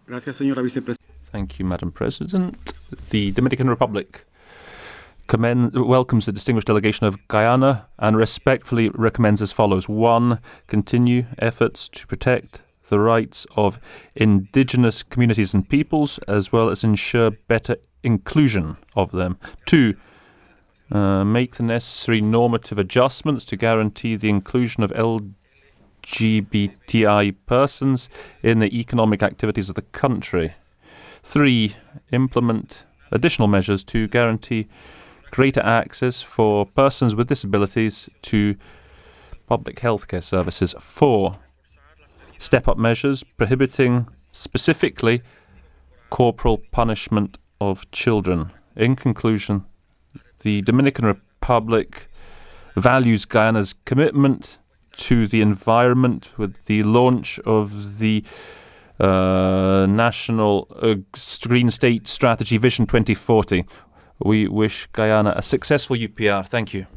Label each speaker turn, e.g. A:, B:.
A: Thank you, Madam President. The Dominican Republic welcomes the distinguished delegation of Guyana and respectfully recommends as follows. 1. Continue efforts to protect the rights of indigenous communities and peoples, as well as ensure better inclusion of them. 2. Make the necessary normative adjustments to guarantee the inclusion of LGBTI persons in the economic activities of the country. 3. Implement additional measures to guarantee greater access for persons with disabilities to public healthcare services. 4. Step up measures prohibiting specifically corporal punishment of children. In conclusion, the Dominican Republic values Guyana's commitment to the environment with the launch of the National Green State Strategy Vision 2040. We wish Guyana a successful UPR. Thank you.